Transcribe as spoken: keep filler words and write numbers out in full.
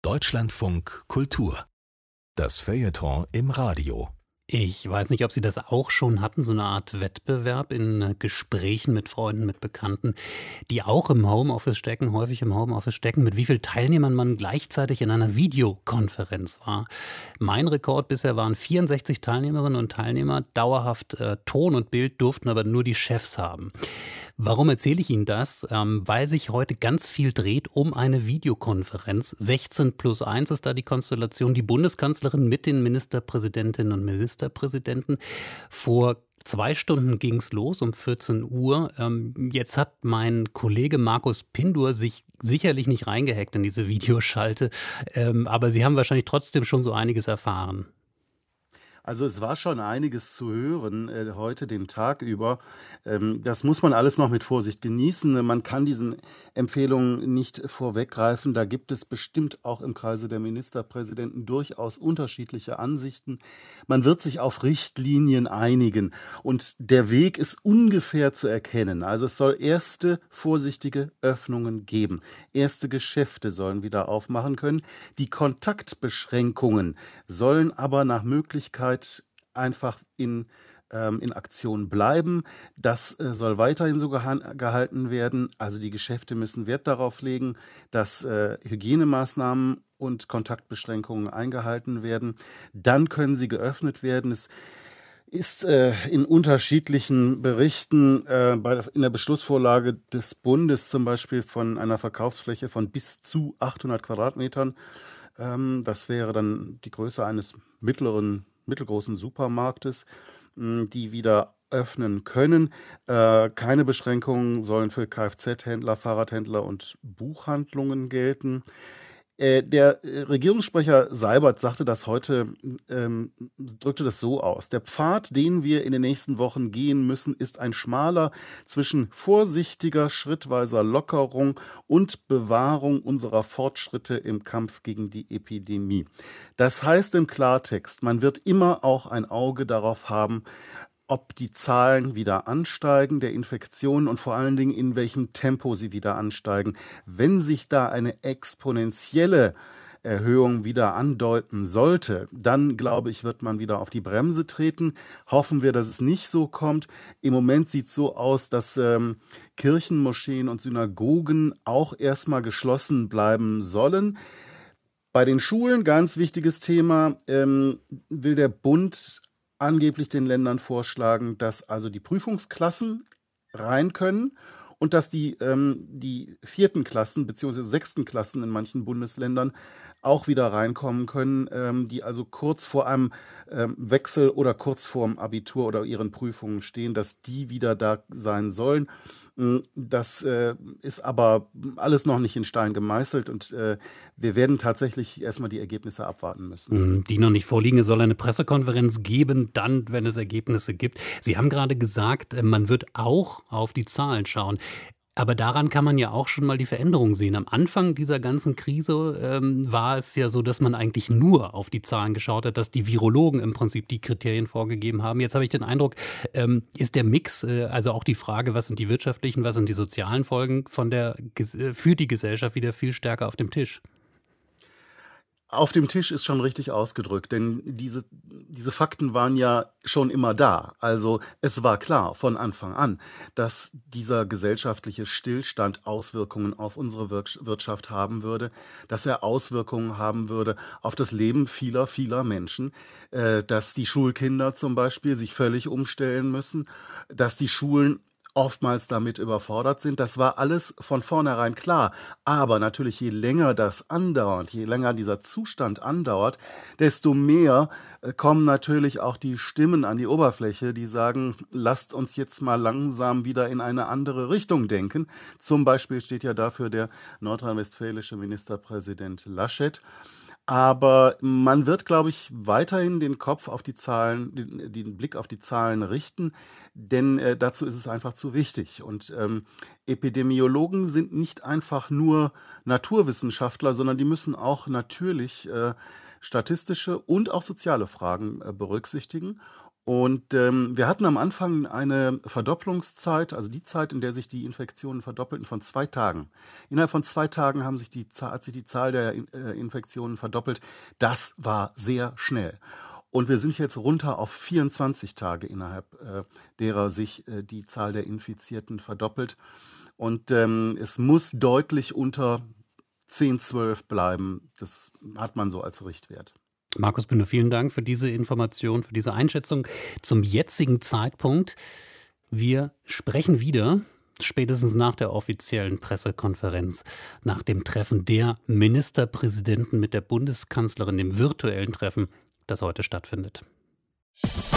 Deutschlandfunk Kultur. Das Feuilleton im Radio. Ich weiß nicht, ob Sie das auch schon hatten, so eine Art Wettbewerb in äh, Gesprächen mit Freunden, mit Bekannten, die auch im Homeoffice stecken, häufig im Homeoffice stecken, mit wie vielen Teilnehmern man gleichzeitig in einer Videokonferenz war. Mein Rekord bisher waren vierundsechzig Teilnehmerinnen und Teilnehmer. Dauerhaft äh, Ton und Bild durften aber nur die Chefs haben. Warum erzähle ich Ihnen das? Ähm, weil sich heute ganz viel dreht um eine Videokonferenz. sechzehn plus eins ist da die Konstellation. Die Bundeskanzlerin mit den Ministerpräsidentinnen und Ministerpräsidenten. Vor zwei Stunden ging es los, um vierzehn Uhr. Ähm, jetzt hat mein Kollege Markus Pindur sich sicherlich nicht reingehackt in diese Videoschalte. Ähm, aber Sie haben wahrscheinlich trotzdem schon so einiges erfahren. Also es war schon einiges zu hören äh, heute den Tag über. Ähm, das muss man alles noch mit Vorsicht genießen. Man kann diesen Empfehlungen nicht vorweggreifen. Da gibt es bestimmt auch im Kreise der Ministerpräsidenten durchaus unterschiedliche Ansichten. Man wird sich auf Richtlinien einigen und der Weg ist ungefähr zu erkennen. Also es soll erste vorsichtige Öffnungen geben. Erste Geschäfte sollen wieder aufmachen können. Die Kontaktbeschränkungen sollen aber nach Möglichkeit einfach in, ähm, in Aktion bleiben. Das äh, soll weiterhin so geha- gehalten werden. Also die Geschäfte müssen Wert darauf legen, dass äh, Hygienemaßnahmen und Kontaktbeschränkungen eingehalten werden. Dann können sie geöffnet werden. Es ist äh, in unterschiedlichen Berichten äh, bei der, in der Beschlussvorlage des Bundes zum Beispiel von einer Verkaufsfläche von bis zu achthundert Quadratmetern. Ähm, das wäre dann die Größe eines mittleren mittelgroßen Supermarktes, die wieder öffnen können. Äh, keine Beschränkungen sollen für Kfz-Händler, Fahrradhändler und Buchhandlungen gelten. Äh, der äh, Regierungssprecher Seibert sagte das heute, ähm, drückte das so aus. Der Pfad, den wir in den nächsten Wochen gehen müssen, ist ein schmaler zwischen vorsichtiger, schrittweiser Lockerung und Bewahrung unserer Fortschritte im Kampf gegen die Epidemie. Das heißt im Klartext, man wird immer auch ein Auge darauf haben, ob die Zahlen wieder ansteigen, der Infektionen und vor allen Dingen in welchem Tempo sie wieder ansteigen. Wenn sich da eine exponentielle Erhöhung wieder andeuten sollte, dann glaube ich, wird man wieder auf die Bremse treten. Hoffen wir, dass es nicht so kommt. Im Moment sieht es so aus, dass ähm, Kirchen, Moscheen und Synagogen auch erstmal geschlossen bleiben sollen. Bei den Schulen, ganz wichtiges Thema, ähm, will der Bund angeblich den Ländern vorschlagen, dass also die Prüfungsklassen rein können und dass die, ähm, die vierten Klassen bzw. sechsten Klassen in manchen Bundesländern auch wieder reinkommen können, ähm, die also kurz vor einem ähm, Wechsel oder kurz vor dem Abitur oder ihren Prüfungen stehen, dass die wieder da sein sollen. Das äh, ist aber alles noch nicht in Stein gemeißelt und äh, wir werden tatsächlich erstmal die Ergebnisse abwarten müssen. Die noch nicht vorliegen. Es soll eine Pressekonferenz geben, dann, wenn es Ergebnisse gibt. Sie haben gerade gesagt, man wird auch auf die Zahlen schauen. Aber daran kann man ja auch schon mal die Veränderung sehen. Am Anfang dieser ganzen Krise ähm, war es ja so, dass man eigentlich nur auf die Zahlen geschaut hat, dass die Virologen im Prinzip die Kriterien vorgegeben haben. Jetzt habe ich den Eindruck, ähm, ist der Mix, äh, also auch die Frage, was sind die wirtschaftlichen, was sind die sozialen Folgen von der, für die Gesellschaft wieder viel stärker auf dem Tisch? Auf dem Tisch ist schon richtig ausgedrückt, denn diese, diese Fakten waren ja schon immer da. Also es war klar von Anfang an, dass dieser gesellschaftliche Stillstand Auswirkungen auf unsere Wirtschaft haben würde, dass er Auswirkungen haben würde auf das Leben vieler, vieler Menschen, äh, dass die Schulkinder zum Beispiel sich völlig umstellen müssen, dass die Schulen oftmals damit überfordert sind. Das war alles von vornherein klar. Aber natürlich, je länger das andauert, je länger dieser Zustand andauert, desto mehr äh, kommen natürlich auch die Stimmen an die Oberfläche, die sagen, lasst uns jetzt mal langsam wieder in eine andere Richtung denken. Zum Beispiel steht ja dafür der nordrhein-westfälische Ministerpräsident Laschet. Aber man wird, glaube ich, weiterhin den Kopf auf die Zahlen, den, den Blick auf die Zahlen richten, denn äh, dazu ist es einfach zu wichtig. Und ähm, Epidemiologen sind nicht einfach nur Naturwissenschaftler, sondern die müssen auch natürlich äh, statistische und auch soziale Fragen äh, berücksichtigen. Und ähm, wir hatten am Anfang eine Verdopplungszeit, also die Zeit, in der sich die Infektionen verdoppelten, von zwei Tagen. Innerhalb von zwei Tagen haben sich die, Zahl- hat sich die Zahl der äh, Infektionen verdoppelt. Das war sehr schnell. Und wir sind jetzt runter auf vierundzwanzig Tage, innerhalb äh, derer sich äh, die Zahl der Infizierten verdoppelt. Und ähm, es muss deutlich unter zehn, zwölf bleiben. Das hat man so als Richtwert. Markus Bündner, vielen Dank für diese Information, für diese Einschätzung zum jetzigen Zeitpunkt. Wir sprechen wieder, spätestens nach der offiziellen Pressekonferenz, nach dem Treffen der Ministerpräsidenten mit der Bundeskanzlerin, dem virtuellen Treffen, das heute stattfindet.